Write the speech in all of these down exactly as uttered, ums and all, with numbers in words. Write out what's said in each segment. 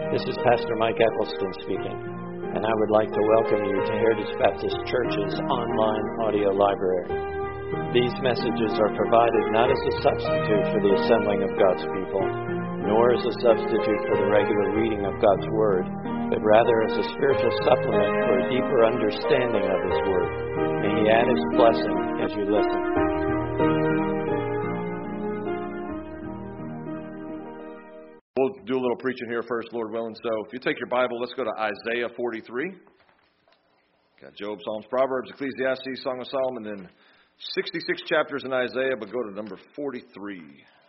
This is Pastor Mike Eccleston speaking, and I would like to welcome you to Heritage Baptist Church's online audio library. These messages are provided not as a substitute for the assembling of God's people, nor as a substitute for the regular reading of God's Word, but rather as a spiritual supplement for a deeper understanding of His Word. May He add His blessing as you listen. We'll do a little preaching here first, Lord willing. So if you take your Bible, let's go to Isaiah forty-three. Got Job, Psalms, Proverbs, Ecclesiastes, Song of Solomon, then sixty-six chapters in Isaiah, but go to number forty-three.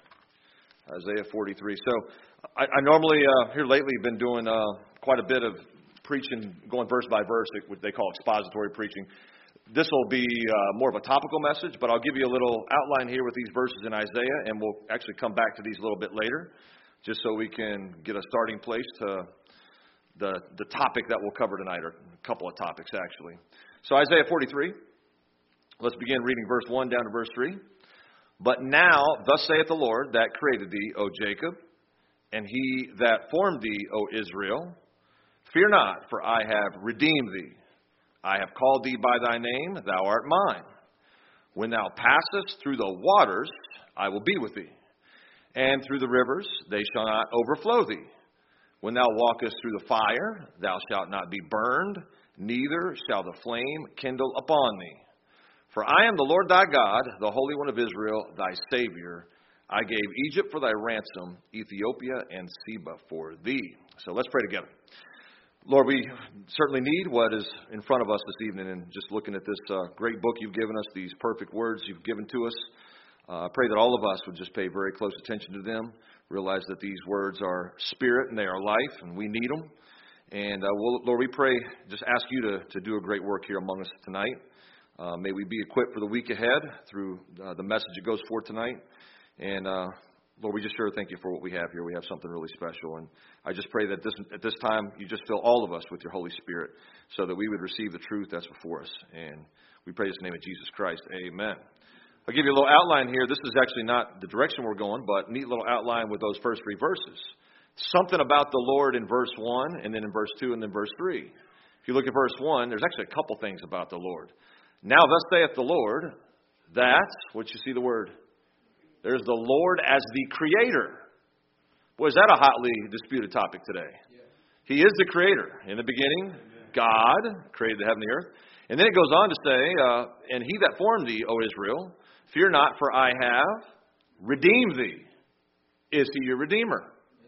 Isaiah forty-three. So I, I normally, uh, here lately, have been doing uh, quite a bit of preaching, going verse by verse, what they call expository preaching. This will be uh, more of a topical message, but I'll give you a little outline here with these verses in Isaiah, and we'll actually come back to these a little bit later, just so we can get a starting place to the the topic that we'll cover tonight, or a couple of topics actually. So Isaiah forty-three, let's begin reading verse one down to verse three. But now, thus saith the Lord that created thee, O Jacob, and he that formed thee, O Israel, fear not, for I have redeemed thee. I have called thee by thy name, thou art mine. When thou passest through the waters, I will be with thee. And through the rivers, they shall not overflow thee. When thou walkest through the fire, thou shalt not be burned, neither shall the flame kindle upon thee. For I am the Lord thy God, the Holy One of Israel, thy Savior. I gave Egypt for thy ransom, Ethiopia and Seba for thee. So let's pray together. Lord, we certainly need what is in front of us this evening, and just looking at this uh, great book you've given us, these perfect words you've given to us. Uh, I pray that all of us would just pay very close attention to them, realize that these words are spirit and they are life, and we need them. And uh, we'll, Lord, we pray, just ask you to, to do a great work here among us tonight. Uh, may we be equipped for the week ahead through uh, the message that goes forth tonight. And uh, Lord, we just sure thank you for what we have here. We have something really special. And I just pray that this, at this time you just fill all of us with your Holy Spirit so that we would receive the truth that's before us. And we pray this in the name of Jesus Christ. Amen. I'll give you a little outline here. This is actually not the direction we're going, but a neat little outline with those first three verses. Something about the Lord in verse one, and then in verse two, and then verse three. If you look at verse one, there's actually a couple things about the Lord. Now thus saith the Lord, that, what you see the word, there's the Lord as the Creator. Boy, is that a hotly disputed topic today. Yeah. He is the Creator. In the beginning, Amen. God created the heaven and the earth. And then it goes on to say, uh, and he that formed thee, O Israel, fear not, for I have redeemed thee. Is he your Redeemer?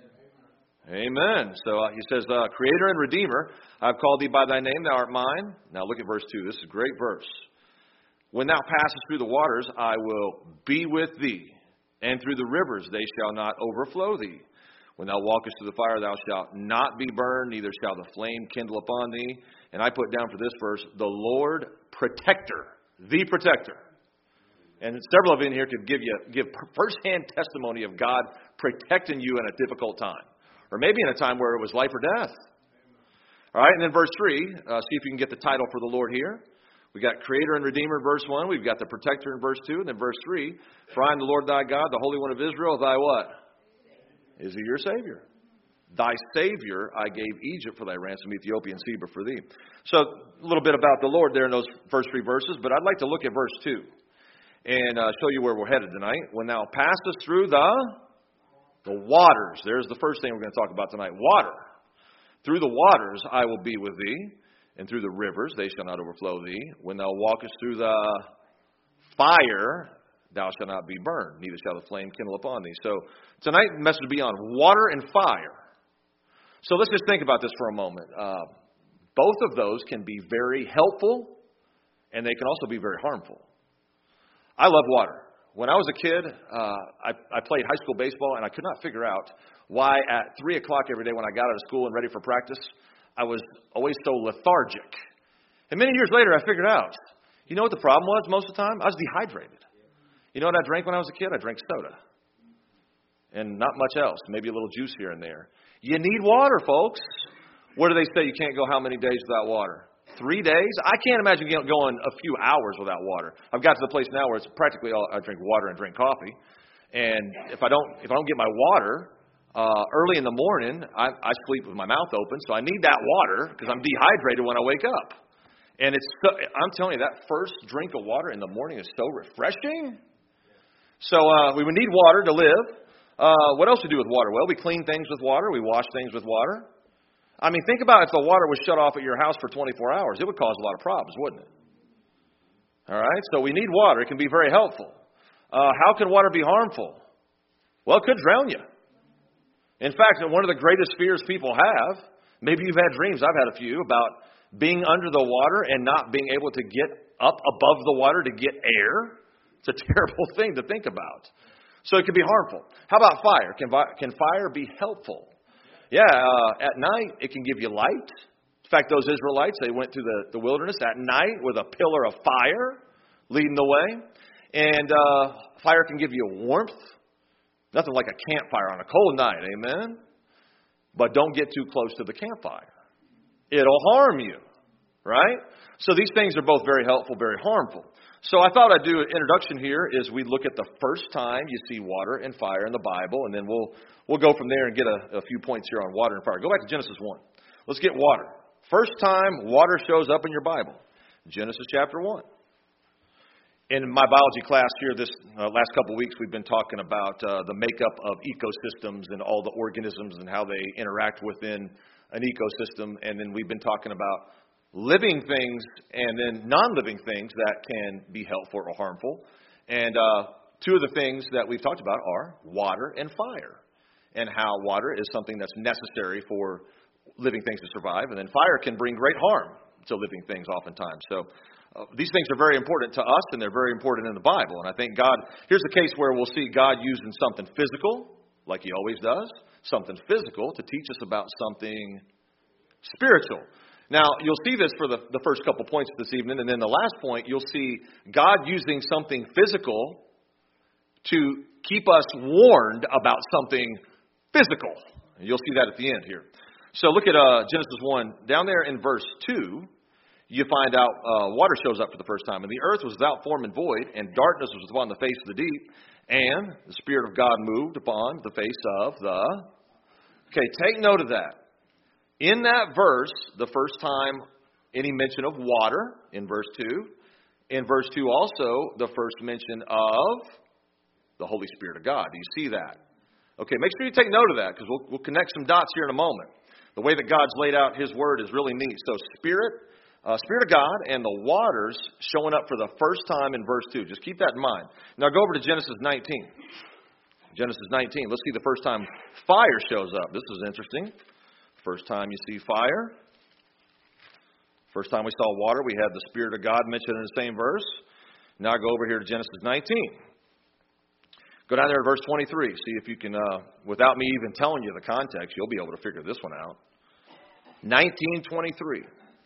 Amen. Amen. So uh, he says, uh, Creator and Redeemer, I've called thee by thy name, thou art mine. Now look at verse two. This is a great verse. When thou passest through the waters, I will be with thee. And through the rivers, they shall not overflow thee. When thou walkest through the fire, thou shalt not be burned, neither shall the flame kindle upon thee. And I put down for this verse, the Lord protector, the protector. And several of you in here could give you give firsthand testimony of God protecting you in a difficult time. Or maybe in a time where it was life or death. All right, and then verse three, uh, see if you can get the title for the Lord here. We got Creator and Redeemer in verse one. We've got the Protector in verse two. And then verse three, for I am the Lord thy God, the Holy One of Israel, thy what? Is he your Savior? Thy Savior I gave Egypt for thy ransom, Ethiopia and Seba for thee. So a little bit about the Lord there in those first three verses. But I'd like to look at verse two and uh, show you where we're headed tonight. When thou passest through the, the waters. There's the first thing we're going to talk about tonight. Water. Through the waters I will be with thee. And through the rivers, they shall not overflow thee. When thou walkest through the fire, thou shalt not be burned, neither shall the flame kindle upon thee. So tonight, the message will be on water and fire. So let's just think about this for a moment. Uh, both of those can be very helpful, and they can also be very harmful. I love water. When I was a kid, uh, I, I played high school baseball, and I could not figure out why at three o'clock every day when I got out of school and ready for practice, I was always so lethargic. And many years later, I figured out, you know what the problem was most of the time? I was dehydrated. You know what I drank when I was a kid? I drank soda. And not much else. Maybe a little juice here and there. You need water, folks. What do they say? You can't go how many days without water? Three days? I can't imagine going a few hours without water. I've got to the place now where it's practically all I drink water and drink coffee. And if I don't if I don't get my water, Uh, early in the morning, I, I sleep with my mouth open, so I need that water because I'm dehydrated when I wake up. And it's so, I'm telling you, that first drink of water in the morning is so refreshing. So uh, we would need water to live. Uh, what else do we do with water? Well, we clean things with water. We wash things with water. I mean, think about if the water was shut off at your house for twenty-four hours. It would cause a lot of problems, wouldn't it? All right, so we need water. It can be very helpful. Uh, how can water be harmful? Well, it could drown you. In fact, one of the greatest fears people have, maybe you've had dreams, I've had a few, about being under the water and not being able to get up above the water to get air. It's a terrible thing to think about. So it can be harmful. How about fire? Can, can fire be helpful? Yeah, uh, at night it can give you light. In fact, those Israelites, they went through the, the wilderness at night with a pillar of fire leading the way. And uh, fire can give you warmth. Nothing like a campfire on a cold night, amen? But don't get too close to the campfire. It'll harm you, right? So these things are both very helpful, very harmful. So I thought I'd do an introduction here is we look at the first time you see water and fire in the Bible, and then we'll we'll go from there and get a, a few points here on water and fire. Go back to Genesis one. Let's get water. First time water shows up in your Bible, Genesis chapter one. In my biology class here this uh, last couple of weeks, we've been talking about uh, the makeup of ecosystems and all the organisms and how they interact within an ecosystem. And then we've been talking about living things and then non-living things that can be helpful or harmful. And uh, two of the things that we've talked about are water and fire, and how water is something that's necessary for living things to survive. And then fire can bring great harm to living things oftentimes. So Uh, these things are very important to us, and they're very important in the Bible. And I think God, here's the case where we'll see God using something physical, like He always does, something physical to teach us about something spiritual. Now, you'll see this for the, the first couple points this evening, and then the last point, you'll see God using something physical to keep us warned about something physical. And you'll see that at the end here. So look at uh, Genesis one. Down there in verse two, you find out uh, water shows up for the first time. And the earth was without form and void, and darkness was upon the face of the deep, and the Spirit of God moved upon the face of the... Okay, take note of that. In that verse, the first time any mention of water, in verse two. In verse two also, the first mention of the Holy Spirit of God. Do you see that? Okay, make sure you take note of that, because we'll, we'll connect some dots here in a moment. The way that God's laid out His Word is really neat. So Spirit... Uh, Spirit of God and the waters showing up for the first time in verse two. Just keep that in mind. Now go over to Genesis nineteen. Genesis nineteen. Let's see the first time fire shows up. This is interesting. First time you see fire. First time we saw water, we had the Spirit of God mentioned in the same verse. Now go over here to Genesis nineteen. Go down there to verse twenty-three. See if you can, uh, without me even telling you the context, you'll be able to figure this one out. nineteen twenty-three.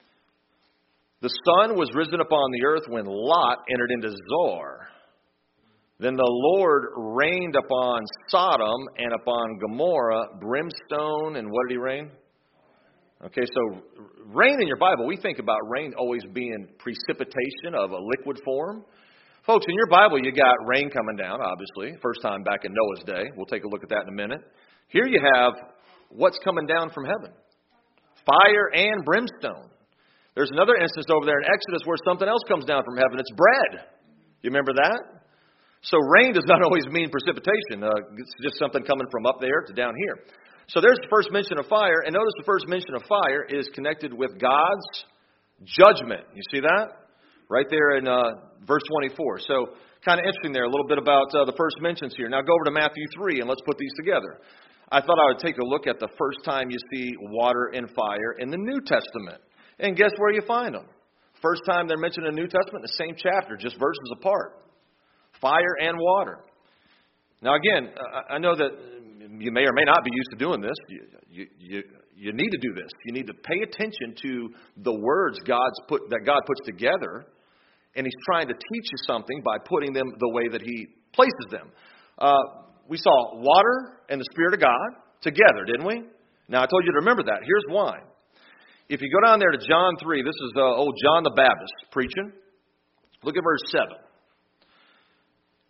The sun was risen upon the earth when Lot entered into Zoar. Then the Lord rained upon Sodom and upon Gomorrah brimstone, and what did He rain? Okay, so rain in your Bible, we think about rain always being precipitation of a liquid form. Folks, in your Bible, you got rain coming down, obviously. First time back in Noah's day. We'll take a look at that in a minute. Here you have what's coming down from heaven. Fire and brimstone. There's another instance over there in Exodus where something else comes down from heaven. It's bread. You remember that? So rain does not always mean precipitation. Uh, it's just something coming from up there to down here. So there's the first mention of fire. And notice the first mention of fire is connected with God's judgment. You see that? Right there in uh, verse twenty-four. So kind of interesting there, a little bit about uh, the first mentions here. Now go over to Matthew three and let's put these together. I thought I would take a look at the first time you see water and fire in the New Testament. And guess where you find them? First time they're mentioned in the New Testament, the same chapter, just verses apart. Fire and water. Now again, I know that you may or may not be used to doing this. You, you, you, you need to do this. You need to pay attention to the words God's put that God puts together, and He's trying to teach you something by putting them the way that He places them. Uh, we saw water and the Spirit of God together, didn't we? Now I told you to remember that. Here's why. If you go down there to John three, this is uh, old John the Baptist preaching. Look at verse seven.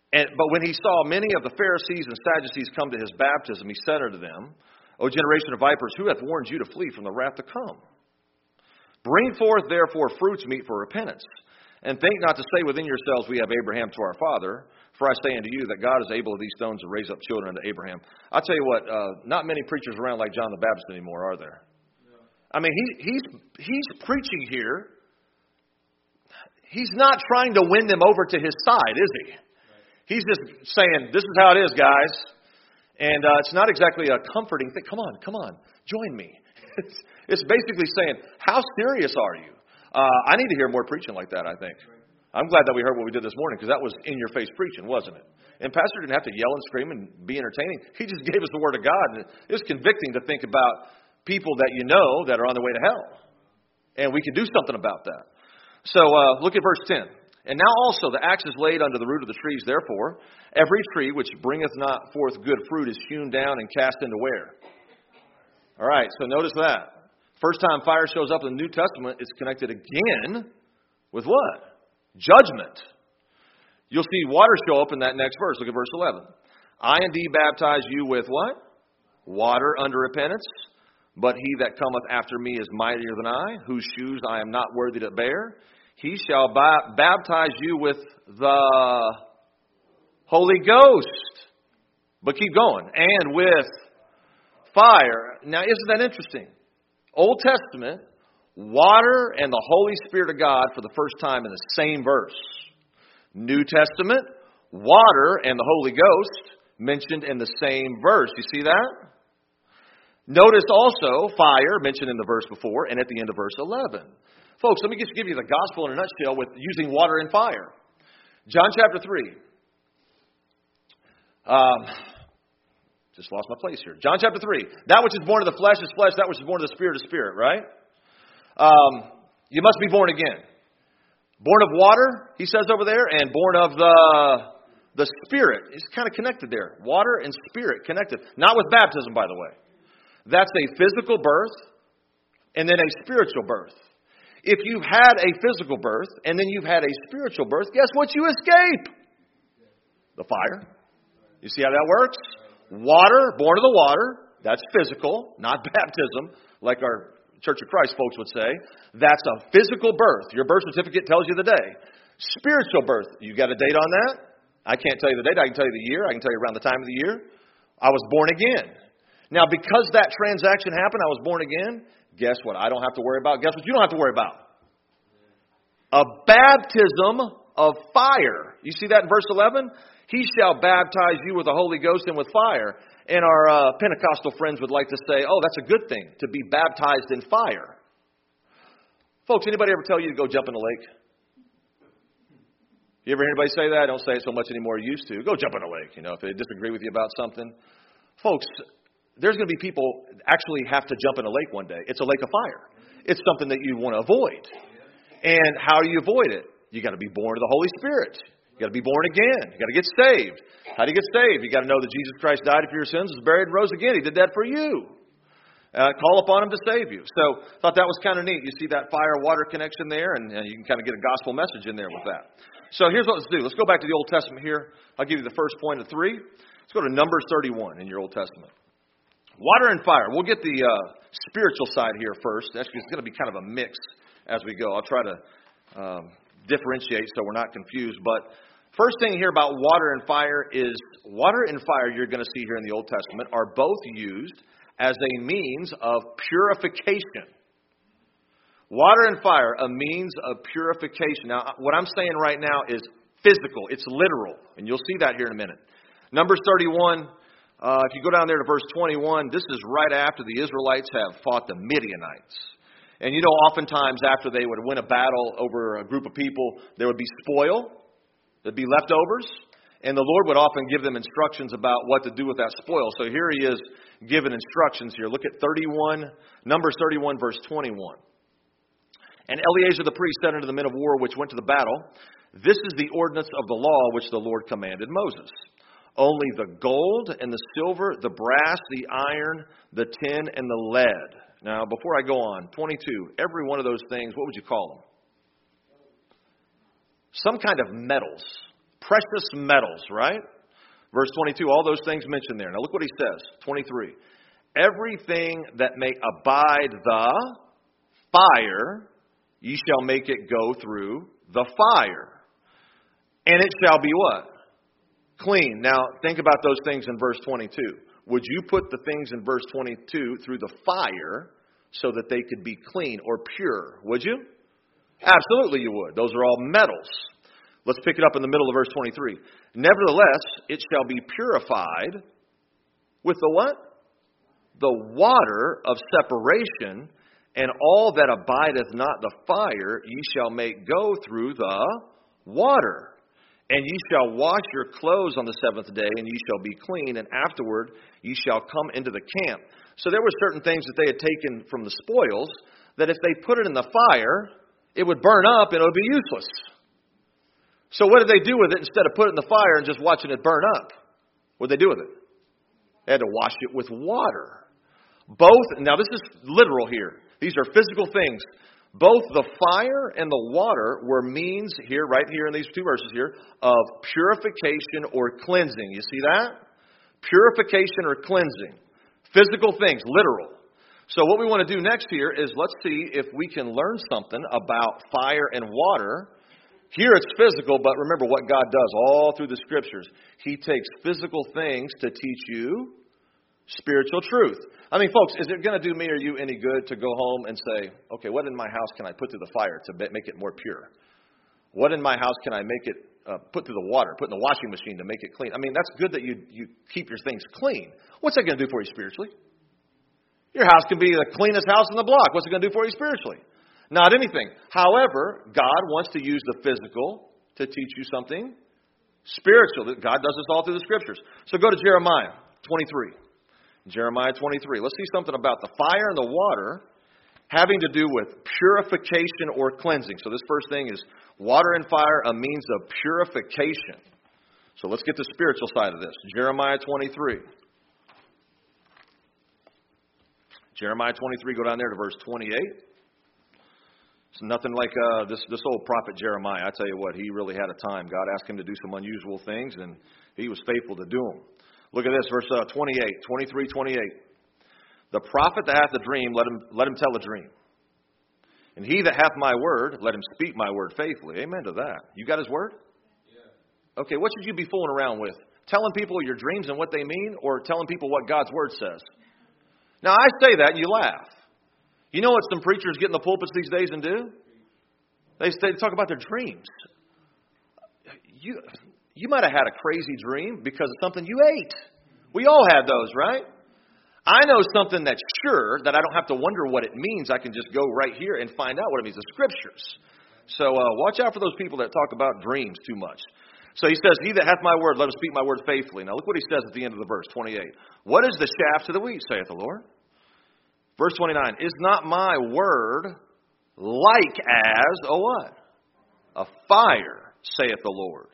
And, but when he saw many of the Pharisees and Sadducees come to his baptism, he said unto them, O generation of vipers, who hath warned you to flee from the wrath to come? Bring forth therefore fruits meet for repentance. And think not to say within yourselves, we have Abraham to our father. For I say unto you that God is able of these stones to raise up children unto Abraham. I'll tell you what, uh, not many preachers around like John the Baptist anymore, are there? No. I mean, he, he's he's preaching here. He's not trying to win them over to his side, is he? Right. He's just saying, this is how it is, guys. And uh, it's not exactly a comforting thing. Come on, come on, join me. It's, it's basically saying, how serious are you? Uh, I need to hear more preaching like that, I think. I'm glad that we heard what we did this morning, because that was in-your-face preaching, wasn't it? And Pastor didn't have to yell and scream and be entertaining. He just gave us the Word of God. And it was convicting to think about people that you know that are on the way to hell. And we can do something about that. So uh, look at verse ten. And now also the axe is laid under the root of the trees. Therefore, every tree which bringeth not forth good fruit is hewn down and cast into where? All right, so notice that. First time fire shows up in the New Testament, it's connected again with what? Judgment. You'll see water show up in that next verse. Look at verse eleven. I indeed baptize you with what? Water unto repentance. But he that cometh after me is mightier than I, whose shoes I am not worthy to bear. He shall ba- baptize you with the Holy Ghost. But keep going. And with fire. Now, isn't that interesting? Old Testament, water and the Holy Spirit of God for the first time in the same verse. New Testament, water and the Holy Ghost mentioned in the same verse. You see that? Notice also fire mentioned in the verse before and at the end of verse eleven. Folks, let me just give you the gospel in a nutshell with using water and fire. John chapter three. Um, just lost my place here. John chapter three. That which is born of the flesh is flesh. That which is born of the spirit is spirit, right? Um, you must be born again. Born of water, he says over there, and born of the the Spirit. It's kind of connected there. Water and Spirit connected. Not with baptism, by the way. That's a physical birth and then a spiritual birth. If you've had a physical birth and then you've had a spiritual birth, guess what you escape? The fire. You see how that works? Water, born of the water, that's physical, not baptism, like our Church of Christ folks would say. That's a physical birth. Your birth certificate tells you the day. Spiritual birth, you got a date on that? I can't tell you the date. I can tell you the year. I can tell you around the time of the year. I was born again. Now, because that transaction happened, I was born again. Guess what? I don't have to worry about. Guess what you don't have to worry about? A baptism of fire. You see that in verse eleven? He shall baptize you with the Holy Ghost and with fire. And our uh, Pentecostal friends would like to say, oh, that's a good thing, to be baptized in fire. Folks, anybody ever tell you to go jump in the lake? You ever hear anybody say that? I don't say it so much anymore. You used to. Go jump in the lake, you know, if they disagree with you about something. Folks, there's going to be people actually have to jump in a lake one day. It's a lake of fire. It's something that you want to avoid. And how do you avoid it? You got to be born of the Holy Spirit. You got to be born again. You got to get saved. How do you get saved? You got to know that Jesus Christ died for your sins, was buried, and rose again. He did that for you. Uh, call upon Him to save you. So I thought that was kind of neat. You see that fire-water connection there, and, and you can kind of get a gospel message in there with that. So here's what let's do. Let's go back to the Old Testament here. I'll give you the first point of three. Let's go to Numbers thirty-one in your Old Testament. Water and fire. We'll get the uh, spiritual side here first. Actually, it's going to be kind of a mix as we go. I'll try to um, differentiate so we're not confused. But first thing here about water and fire is water and fire you're going to see here in the Old Testament are both used as a means of purification. Water and fire, a means of purification. Now, what I'm saying right now is physical. It's literal. And you'll see that here in a minute. Numbers thirty-one, uh, if you go down there to verse twenty-one, this is right after the Israelites have fought the Midianites. And you know, oftentimes after they would win a battle over a group of people, there would be spoil. There'd be leftovers. And the Lord would often give them instructions about what to do with that spoil. So here He is giving instructions here. Look at thirty-one, Numbers thirty-one, verse twenty-one. And Eleazar the priest said unto the men of war which went to the battle, this is the ordinance of the law which the Lord commanded Moses. Only the gold and the silver, the brass, the iron, the tin, and the lead. Now, before I go on, twenty-two, every one of those things, what would you call them? Some kind of metals, precious metals, right? Verse twenty-two, all those things mentioned there. Now look what he says, twenty-three. Everything that may abide the fire, ye shall make it go through the fire. And it shall be what? Clean. Now think about those things in verse twenty-two. Would you put the things in verse twenty-two through the fire so that they could be clean or pure? Would you? Absolutely you would. Those are all metals. Let's pick it up in the middle of verse twenty-three. Nevertheless, it shall be purified with the what? The water of separation, and all that abideth not the fire ye shall make go through the water. And ye shall wash your clothes on the seventh day, and ye shall be clean, and afterward ye shall come into the camp. So there were certain things that they had taken from the spoils, that if they put it in the fire, it would burn up and it would be useless. So what did they do with it instead of putting it in the fire and just watching it burn up? What did they do with it? They had to wash it with water. Both, now this is literal here. These are physical things. Both the fire and the water were means here, right here in these two verses here, of purification or cleansing. You see that? Purification or cleansing. Physical things, literal. So what we want to do next here is let's see if we can learn something about fire and water. Here it's physical, but remember what God does all through the Scriptures. He takes physical things to teach you spiritual truth. I mean, folks, is it going to do me or you any good to go home and say, okay, what in my house can I put through the fire to make it more pure? What in my house can I make it, uh, put through the water, put in the washing machine to make it clean? I mean, that's good that you, you keep your things clean. What's that going to do for you spiritually? Your house can be the cleanest house in the block. What's it going to do for you spiritually? Not anything. However, God wants to use the physical to teach you something spiritual. God does this all through the Scriptures. So go to Jeremiah twenty-three. Jeremiah twenty-three. Let's see something about the fire and the water having to do with purification or cleansing. So this first thing is water and fire, a means of purification. So let's get the spiritual side of this. Jeremiah twenty-three. Jeremiah twenty-three, go down there to verse twenty-eight. It's nothing like uh, this, this old prophet Jeremiah. I tell you what, he really had a time. God asked him to do some unusual things, and he was faithful to do them. Look at this, verse uh, twenty-eight, twenty-three, twenty-eight. The prophet that hath a dream, let him, let him tell a dream. And he that hath my word, let him speak my word faithfully. Amen to that. You got his word? Yeah. Okay, what should you be fooling around with? Telling people your dreams and what they mean, or telling people what God's word says? Now, I say that and you laugh. You know what some preachers get in the pulpits these days and do? They, they talk about their dreams. You, you might have had a crazy dream because of something you ate. We all had those, right? I know something that's sure that I don't have to wonder what it means. I can just go right here and find out what it means. The Scriptures. So uh, watch out for those people that talk about dreams too much. So he says, he that hath my word, let him speak my word faithfully. Now look what he says at the end of the verse, twenty-eight. What is the shaft to the wheat, saith the Lord? Verse twenty-nine, is not my word like as, a what? A fire, saith the Lord,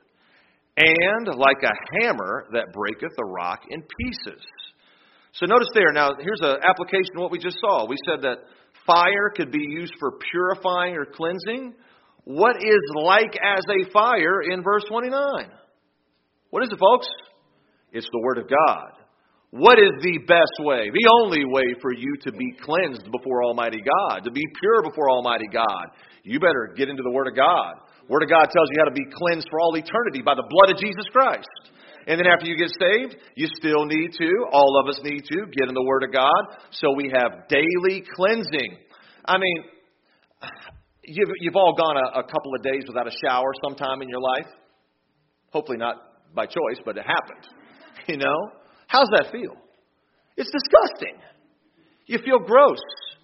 and like a hammer that breaketh the rock in pieces. So notice there, now here's an application of what we just saw. We said that fire could be used for purifying or cleansing. What is like as a fire in verse twenty-nine? What is it, folks? It's the Word of God. What is the best way, the only way for you to be cleansed before Almighty God, to be pure before Almighty God? You better get into the Word of God. Word of God tells you how to be cleansed for all eternity by the blood of Jesus Christ. And then after you get saved, you still need to, all of us need to, get in the Word of God so we have daily cleansing. I mean, you've, you've all gone a, a couple of days without a shower sometime in your life. Hopefully not by choice, but it happened. You know? How's that feel? It's disgusting. You feel gross.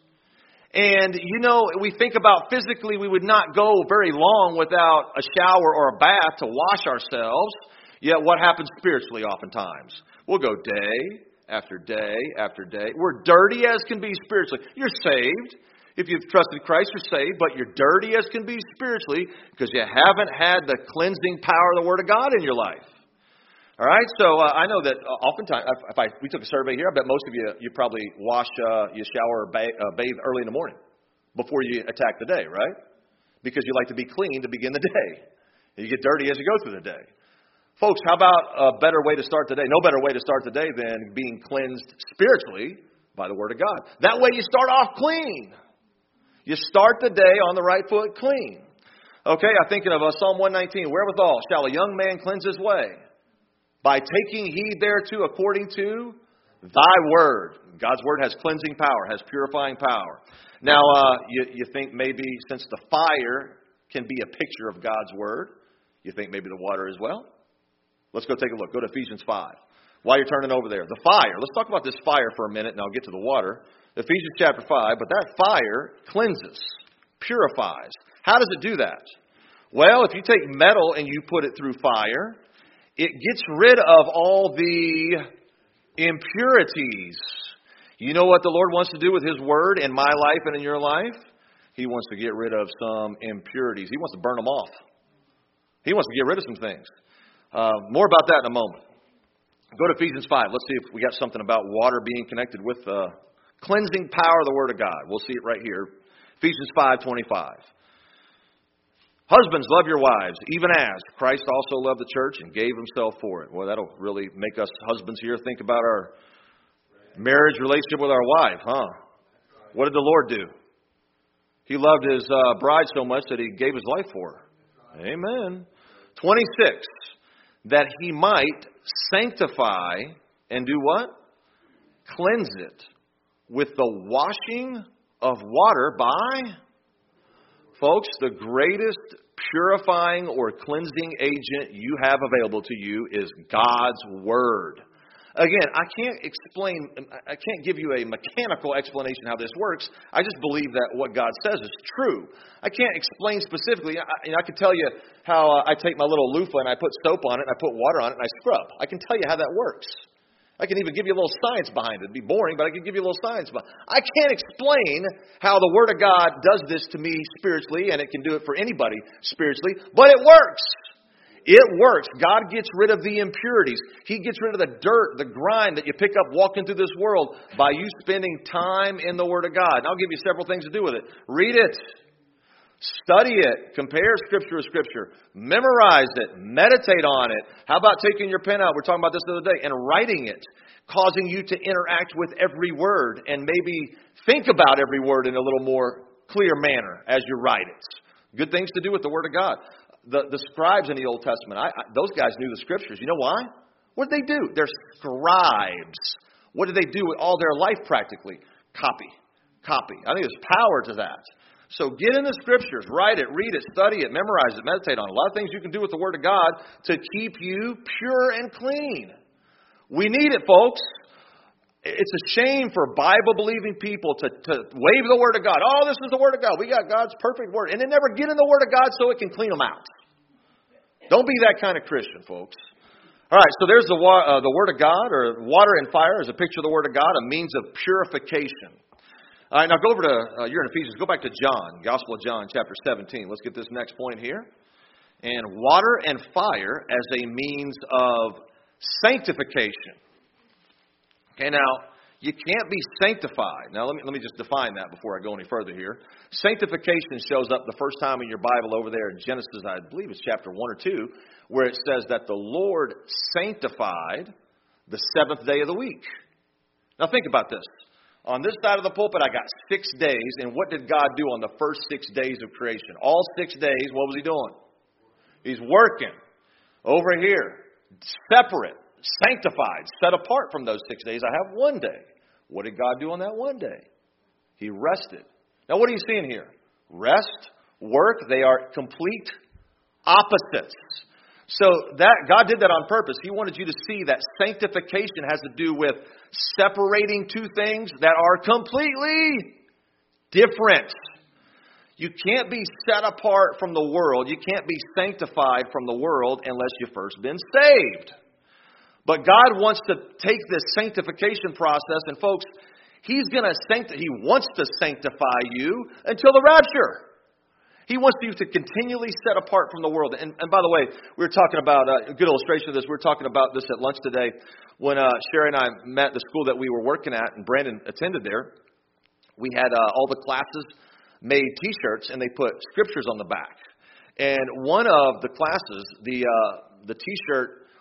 And, you know, we think about physically we would not go very long without a shower or a bath to wash ourselves. Yet what happens spiritually oftentimes? We'll go day after day after day. We're dirty as can be spiritually. You're saved. If you've trusted Christ, you're saved. But you're dirty as can be spiritually because you haven't had the cleansing power of the Word of God in your life. All right, so uh, I know that uh, oftentimes, if I, we took a survey here, I bet most of you, you probably wash, uh, you shower or bathe, uh, bathe early in the morning before you attack the day, right? Because you like to be clean to begin the day. And you get dirty as you go through the day. Folks, how about a better way to start the day? No better way to start the day than being cleansed spiritually by the Word of God. That way you start off clean. You start the day on the right foot clean. Okay, I'm thinking of uh, Psalm one nineteen. Wherewithal shall a young man cleanse his way? By taking heed thereto according to thy word. God's word has cleansing power, has purifying power. Now, uh, you, you think maybe since the fire can be a picture of God's word, you think maybe the water as well? Let's go take a look. Go to Ephesians five. While you're turning over there, the fire. Let's talk about this fire for a minute, and I'll get to the water. Ephesians chapter five, but that fire cleanses, purifies. How does it do that? Well, if you take metal and you put it through fire, it gets rid of all the impurities. You know what the Lord wants to do with His Word in my life and in your life? He wants to get rid of some impurities. He wants to burn them off. He wants to get rid of some things. Uh, more about that in a moment. Go to Ephesians five. Let's see if we got something about water being connected with the cleansing power of the Word of God. We'll see it right here. Ephesians five twenty-five. Husbands, love your wives, even as Christ also loved the church and gave Himself for it. Well, that'll really make us husbands here think about our marriage relationship with our wife, huh? What did the Lord do? He loved His uh, bride so much that He gave His life for her. Amen. twenty-six. That He might sanctify and do what? Cleanse it with the washing of water by... Folks, the greatest purifying or cleansing agent you have available to you is God's Word. Again, I can't explain, I can't give you a mechanical explanation how this works. I just believe that what God says is true. I can't explain specifically. I, you know, I can tell you how uh, I take my little loofah and I put soap on it and I put water on it and I scrub. I can tell you how that works. I can even give you a little science behind it. It'd be boring, but I can give you a little science behind it. I can't explain how the Word of God does this to me spiritually, and it can do it for anybody spiritually, but it works. It works. God gets rid of the impurities. He gets rid of the dirt, the grime that you pick up walking through this world by you spending time in the Word of God. And I'll give you several things to do with it. Read it. Study it. Compare Scripture with Scripture. Memorize it. Meditate on it. How about taking your pen out? We're talking about this the other day. And writing it. Causing you to interact with every word. And maybe think about every word in a little more clear manner as you write it. Good things to do with the Word of God. The, the scribes in the Old Testament, I, I, those guys knew the Scriptures. You know why? What did they do? They're scribes. What did they do with all their life practically? Copy. Copy. I think there's power to that. So get in the Scriptures, write it, read it, study it, memorize it, meditate on it. A lot of things you can do with the Word of God to keep you pure and clean. We need it, folks. It's a shame for Bible-believing people to, to wave the Word of God. Oh, this is the Word of God. We got God's perfect Word. And then never get in the Word of God so it can clean them out. Don't be that kind of Christian, folks. All right, so there's the, uh, the Word of God, or water and fire is a picture of the Word of God, a means of purification. All right, now go over to, uh, you're in Ephesians, go back to John, Gospel of John, chapter seventeen. Let's get this next point here. And water and fire as a means of sanctification. Okay, now, you can't be sanctified. Now, let me, let me just define that before I go any further here. Sanctification shows up the first time in your Bible over there in Genesis, I believe it's chapter one or two, where it says that the Lord sanctified the seventh day of the week. Now, think about this. On this side of the pulpit, I got six days, and what did God do on the first six days of creation? All six days, what was He doing? He's working. Over here, separate, sanctified, set apart from those six days. I have one day. What did God do on that one day? He rested. Now, what are you seeing here? Rest, work, they are complete opposites. So that God did that on purpose. He wanted you to see that sanctification has to do with separating two things that are completely different. You can't be set apart from the world. You can't be sanctified from the world unless you've first been saved. But God wants to take this sanctification process, and folks, He's going to sanctify. He wants to sanctify you until the rapture. He wants you to continually set apart from the world. And, and by the way, we were talking about, uh, a good illustration of this, we were talking about this at lunch today when uh, Sherry and I met at the school that we were working at, and Brandon attended there. We had uh, all the classes made T-shirts, and they put scriptures on the back. And one of the classes, the uh, the T-shirt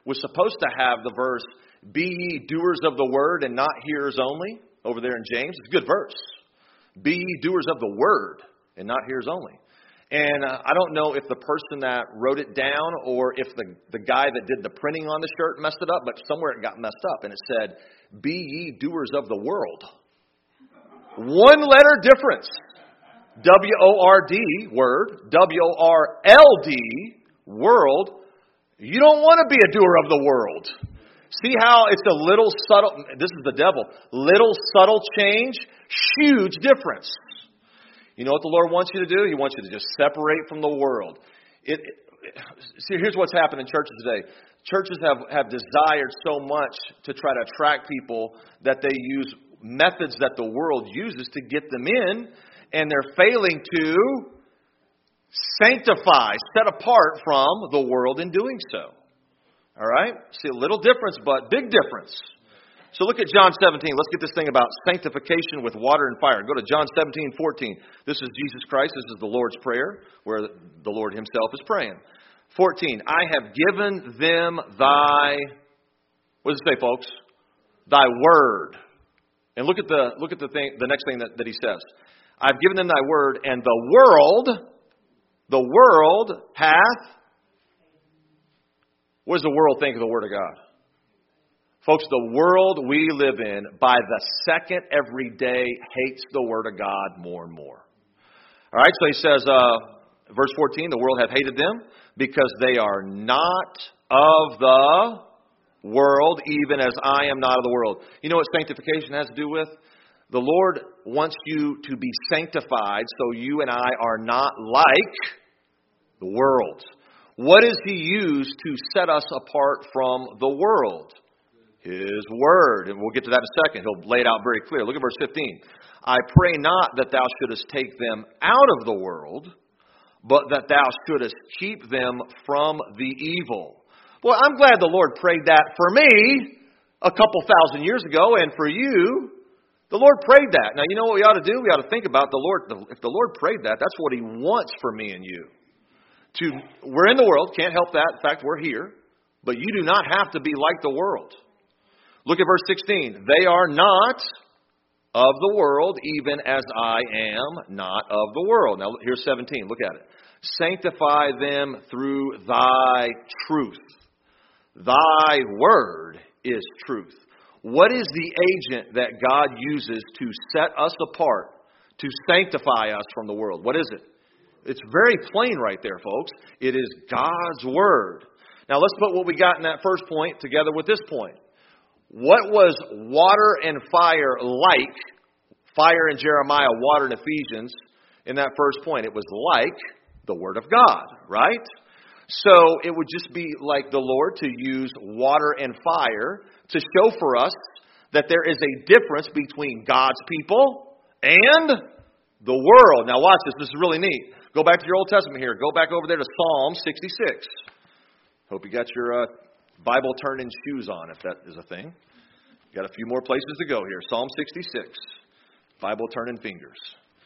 was supposed to have the verse, be ye doers of the word and not hearers only, over there in James. It's a good verse. Be ye doers of the word and not hearers only. And uh, I don't know if the person that wrote it down or if the, the guy that did the printing on the shirt messed it up, but somewhere it got messed up and it said, be ye doers of the world. One letter difference. W O R D, word. W O R L D, world. You don't want to be a doer of the world. See how it's a little subtle, this is the devil, little subtle change, huge difference. You know what the Lord wants you to do? He wants you to just separate from the world. It, it, see, here's what's happened in churches today. Churches have, have desired so much to try to attract people that they use methods that the world uses to get them in, and they're failing to sanctify, set apart from the world in doing so. All right? See, a little difference, but big difference. So look at John seventeen. Let's get this thing about sanctification with water and fire. Go to John seventeen fourteen. This is Jesus Christ. This is the Lord's Prayer, where the Lord himself is praying. fourteen. I have given them thy, what does it say, folks? Thy word. And look at the look at the thing, the next thing that, that he says. I've given them thy word, and the world, the world hath. What does the world think of the word of God? Folks, the world we live in, by the second every day, hates the word of God more and more. All right, so he says, uh, verse fourteen, the world hath hated them because they are not of the world, even as I am not of the world. You know what sanctification has to do with? The Lord wants you to be sanctified so you and I are not like the world. What does he use to set us apart from the world? His word. And we'll get to that in a second. He'll lay it out very clear. Look at verse fifteen. I pray not that thou shouldest take them out of the world, but that thou shouldest keep them from the evil. Boy, I'm glad the Lord prayed that for me a couple thousand years ago, and for you. The Lord prayed that. Now, you know what we ought to do? We ought to think about the Lord. If the Lord prayed that, that's what he wants for me and you. To, we're in the world, can't help that. In fact, we're here. But you do not have to be like the world. Look at verse sixteen. They are not of the world, even as I am not of the world. Now, here's seventeen. Look at it. Sanctify them through thy truth. Thy word is truth. What is the agent that God uses to set us apart, to sanctify us from the world? What is it? It's very plain right there, folks. It is God's word. Now, let's put what we got in that first point together with this point. What was water and fire like? Fire in Jeremiah, water in Ephesians. In that first point, it was like the Word of God, right? So it would just be like the Lord to use water and fire to show for us that there is a difference between God's people and the world. Now watch this. This is really neat. Go back to your Old Testament here. Go back over there to Psalm sixty-six. Hope you got your uh, Bible turning shoes on, if that is a thing. Got a few more places to go here. Psalm sixty-six. Bible turning fingers.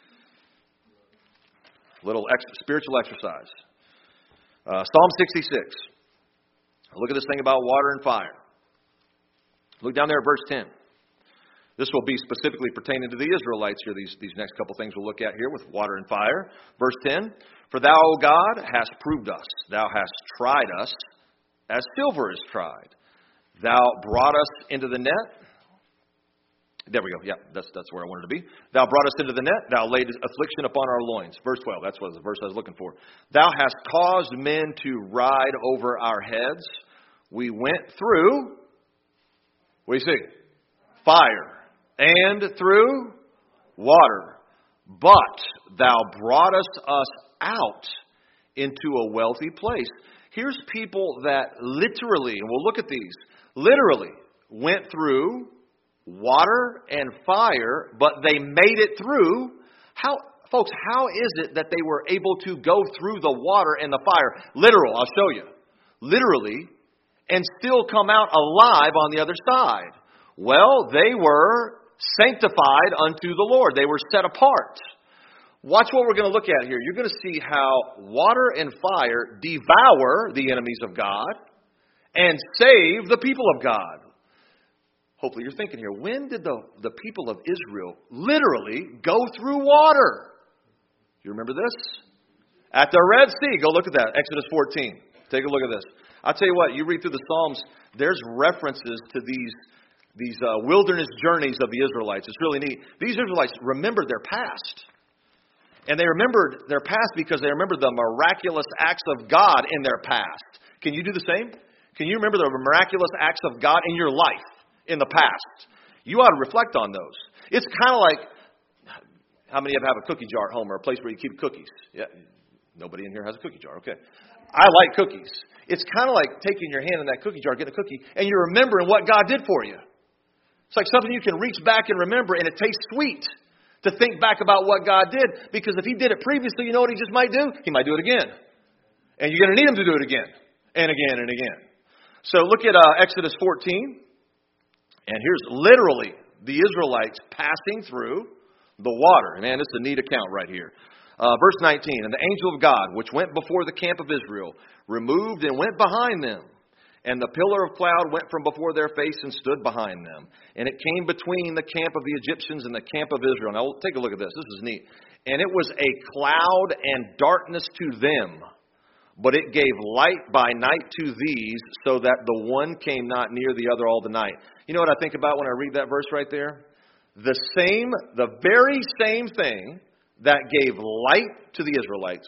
Little ex- spiritual exercise. Uh, Psalm sixty-six. Look at this thing about water and fire. Look down there at verse ten. This will be specifically pertaining to the Israelites here, these, these next couple things we'll look at here with water and fire. Verse ten. For thou, O God, hast proved us. Thou hast tried us as silver is tried. Thou brought us into the net. There we go. Yeah, that's that's where I wanted to be. Thou brought us into the net. Thou laid affliction upon our loins. Verse twelve. That's what the verse I was looking for. Thou hast caused men to ride over our heads. We went through, what do you see? Fire. And through water. But thou broughtest us out into a wealthy place. Here's people that literally, and we'll look at these, literally went through water and fire, but they made it through. How, folks, how is it that they were able to go through the water and the fire? Literal, I'll show you. Literally, and still come out alive on the other side. Well, they were sanctified unto the Lord. They were set apart. Watch what we're going to look at here. You're going to see how water and fire devour the enemies of God, and save the people of God. Hopefully you're thinking here, when did the, the people of Israel literally go through water? You remember this? At the Red Sea. Go look at that. Exodus fourteen. Take a look at this. I'll tell you what, you read through the Psalms, there's references to these, these uh, wilderness journeys of the Israelites. It's really neat. These Israelites remembered their past. And they remembered their past because they remembered the miraculous acts of God in their past. Can you do the same? Can you remember the miraculous acts of God in your life? In the past. You ought to reflect on those. It's kind of like, how many of you have a cookie jar at home or a place where you keep cookies? Yeah, nobody in here has a cookie jar. Okay. I like cookies. It's kind of like taking your hand in that cookie jar, getting a cookie, and you're remembering what God did for you. It's like something you can reach back and remember, and it tastes sweet to think back about what God did, because if He did it previously, you know what He just might do? He might do it again. And you're going to need Him to do it again, and again, and again. So look at uh, Exodus fourteen. And here's literally the Israelites passing through the water. Man, this is a neat account right here. Uh, verse nineteen, and the angel of God, which went before the camp of Israel, removed and went behind them. And the pillar of cloud went from before their face and stood behind them. And it came between the camp of the Egyptians and the camp of Israel. Now, take a look at this. This is neat. And it was a cloud and darkness to them, but it gave light by night to these, so that the one came not near the other all the night. You know what I think about when I read that verse right there? The same, the very same thing that gave light to the Israelites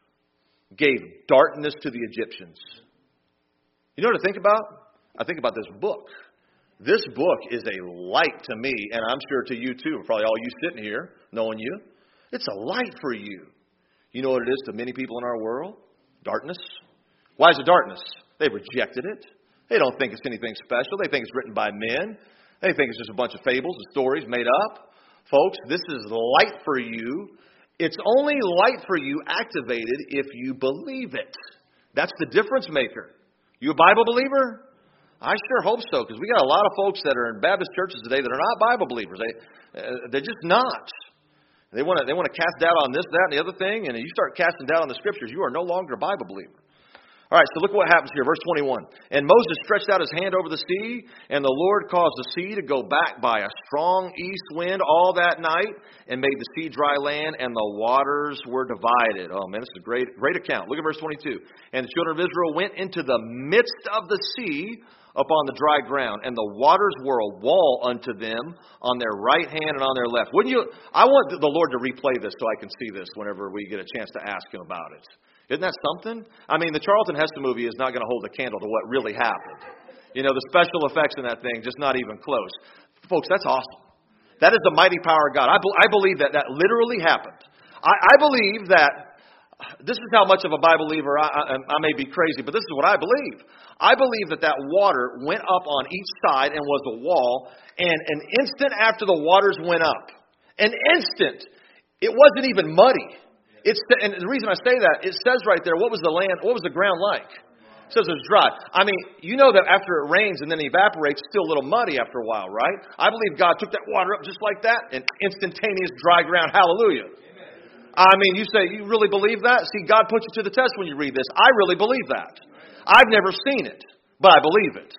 gave darkness to the Egyptians. You know what I think about? I think about this book. This book is a light to me, and I'm sure to you too, probably all you sitting here, knowing you. It's a light for you. You know what it is to many people in our world? Darkness. Why is it darkness? They've rejected it. They don't think it's anything special. They think it's written by men. They think it's just a bunch of fables and stories made up. Folks, this is light for you. It's only light for you activated if you believe it. That's the difference maker. You a Bible believer? I sure hope so, because we got a lot of folks that are in Baptist churches today that are not Bible believers. They, uh, they're just not. They want to they want to cast doubt on this, that, and the other thing, and you start casting doubt on the Scriptures, you are no longer a Bible believer. All right, so look what happens here, verse twenty-one. And Moses stretched out his hand over the sea, and the Lord caused the sea to go back by a strong east wind all that night, and made the sea dry land, and the waters were divided. Oh man, this is a great, great account. Look at verse twenty-two. And the children of Israel went into the midst of the sea upon the dry ground, and the waters were a wall unto them on their right hand and on their left. Wouldn't you? I want the Lord to replay this so I can see this whenever we get a chance to ask Him about it. Isn't that something? I mean, the Charlton Heston movie is not going to hold a candle to what really happened. You know, the special effects in that thing, just not even close. Folks, that's awesome. That is the mighty power of God. I, be, I believe that that literally happened. I, I believe that, this is how much of a Bible believer, I, I, I may be crazy, but this is what I believe. I believe that that water went up on each side and was a wall, and an instant after the waters went up, an instant, it wasn't even muddy. It's, and the reason I say that, it says right there, what was the land, what was the ground like? It says it was dry. I mean, you know that after it rains and then it evaporates, it's still a little muddy after a while, right? I believe God took that water up just like that, and instantaneous dry ground. Hallelujah. Amen. I mean, you say, you really believe that? See, God puts you to the test when you read this. I really believe that. I've never seen it, but I believe it.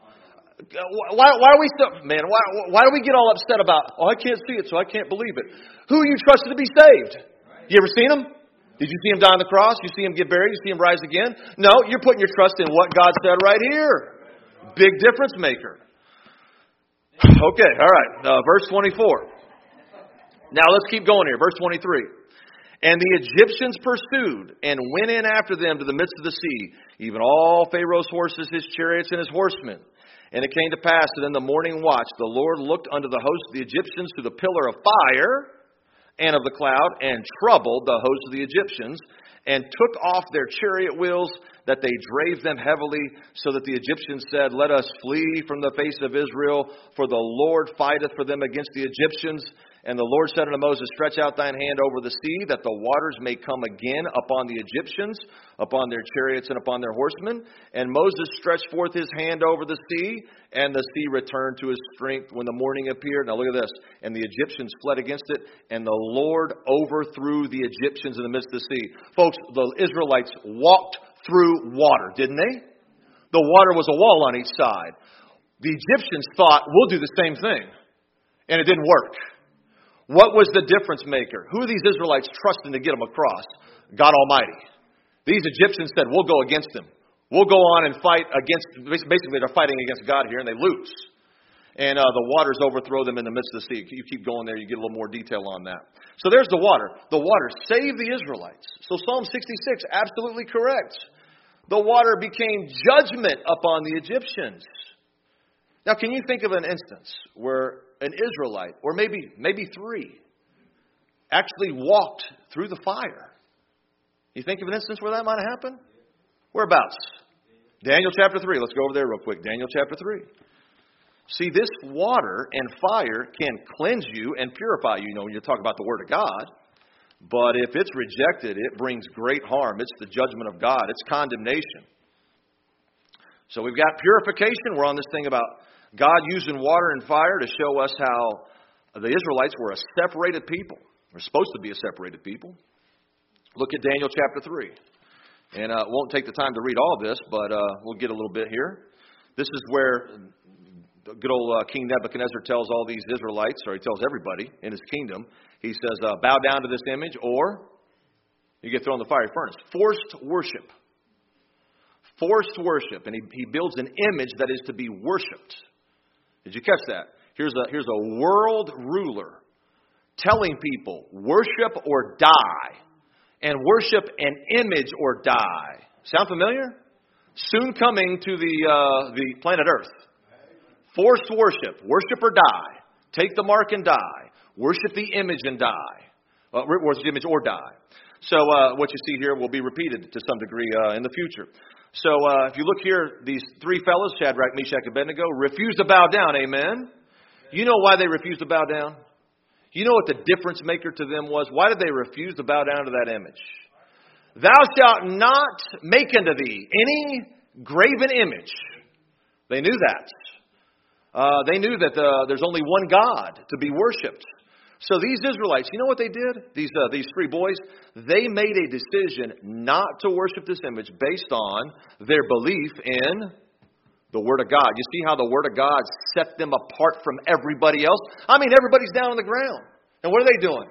Why, why are we still, man, why, why do we get all upset about, oh, I can't see it, so I can't believe it? Who are you trusted to be saved? You ever seen him? Did you see him die on the cross? You see him get buried? You see him rise again? No, you're putting your trust in what God said right here. Big difference maker. Okay, all right. Uh, verse twenty-four. Now let's keep going here. Verse twenty-three. And the Egyptians pursued and went in after them to the midst of the sea, even all Pharaoh's horses, his chariots, and his horsemen. And it came to pass that in the morning watch the Lord looked unto the host of the Egyptians through the pillar of fire and of the cloud, and troubled the host of the Egyptians, and took off their chariot wheels, that they drave them heavily, so that the Egyptians said, Let us flee from the face of Israel, for the Lord fighteth for them against the Egyptians. And the Lord said unto Moses, Stretch out thine hand over the sea, that the waters may come again upon the Egyptians, upon their chariots and upon their horsemen. And Moses stretched forth his hand over the sea, and the sea returned to his strength when the morning appeared. Now look at this. And the Egyptians fled against it, and the Lord overthrew the Egyptians in the midst of the sea. Folks, the Israelites walked through water, didn't they? The water was a wall on each side. The Egyptians thought, we'll do the same thing. And it didn't work. What was the difference maker? Who are these Israelites trusting to get them across? God Almighty. These Egyptians said, we'll go against them. We'll go on and fight against, basically they're fighting against God here, and they lose. And uh, the waters overthrow them in the midst of the sea. You keep going there, you get a little more detail on that. So there's the water. The water saved the Israelites. So Psalm sixty-six, absolutely correct. The water became judgment upon the Egyptians. Now, can you think of an instance where an Israelite, or maybe maybe three, actually walked through the fire? You think of an instance where that might have happened? Whereabouts? Daniel chapter three. Let's go over there real quick. Daniel chapter three. See, this water and fire can cleanse you and purify you. You know, when you talk about the Word of God. But if it's rejected, it brings great harm. It's the judgment of God. It's condemnation. So we've got purification. We're on this thing about God using water and fire to show us how the Israelites were a separated people. We're supposed to be a separated people. Look at Daniel chapter three. And uh, won't take the time to read all this, but uh, we'll get a little bit here. This is where good old uh, King Nebuchadnezzar tells all these Israelites, or he tells everybody in his kingdom, he says, uh, bow down to this image or you get thrown in the fiery furnace. Forced worship. Forced worship. And he, he builds an image that is to be worshipped. Did you catch that? Here's a, here's a world ruler telling people, worship or die. And worship an image or die. Sound familiar? Soon coming to the uh, the planet Earth. Forced worship. Worship or die. Take the mark and die. Worship the image and die. Uh, worship the image or die. So uh, what you see here will be repeated to some degree uh, in the future. So uh, if you look here, these three fellows, Shadrach, Meshach, and Abednego, refused to bow down. Amen? You know why they refused to bow down? You know what the difference maker to them was? Why did they refuse to bow down to that image? Thou shalt not make unto thee any graven image. They knew that. Uh, they knew that uh, there's only one God to be worshipped. So these Israelites, you know what they did? These uh, these three boys, they made a decision not to worship this image based on their belief in the Word of God. You see how the Word of God set them apart from everybody else? I mean, everybody's down on the ground. And what are they doing?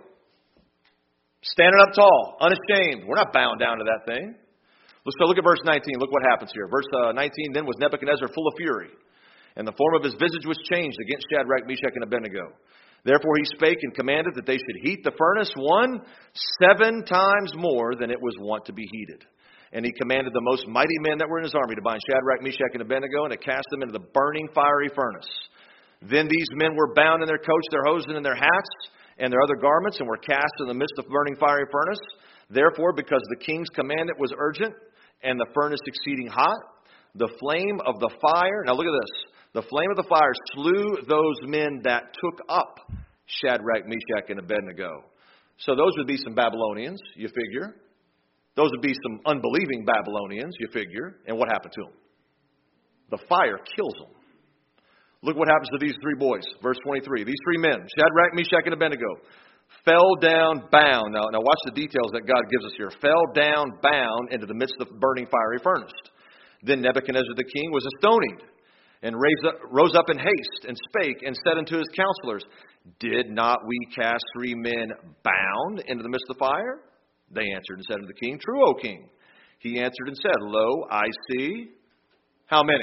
Standing up tall, unashamed. We're not bound down to that thing. Let's go look at verse nineteen. Look what happens here. Verse uh, nineteen, then was Nebuchadnezzar full of fury, and the form of his visage was changed against Shadrach, Meshach, and Abednego. Therefore he spake and commanded that they should heat the furnace one seven times more than it was wont to be heated. And he commanded the most mighty men that were in his army to bind Shadrach, Meshach, and Abednego, and to cast them into the burning fiery furnace. Then these men were bound in their coats, their hosen, and their hats, and their other garments, and were cast in the midst of the burning fiery furnace. Therefore, because the king's commandment was urgent, and the furnace exceeding hot, the flame of the fire, now look at this, the flame of the fire slew those men that took up Shadrach, Meshach, and Abednego. So those would be some Babylonians, you figure. Those would be some unbelieving Babylonians, you figure. And what happened to them? The fire kills them. Look what happens to these three boys. Verse twenty-three. These three men, Shadrach, Meshach, and Abednego, fell down bound. Now, now watch the details that God gives us here. Fell down bound into the midst of the burning fiery furnace. Then Nebuchadnezzar the king was astonied, and raised up, rose up in haste, and spake, and said unto his counselors, Did not we cast three men bound into the midst of the fire? They answered and said unto the king, True, O king. He answered and said, Lo, I see. How many?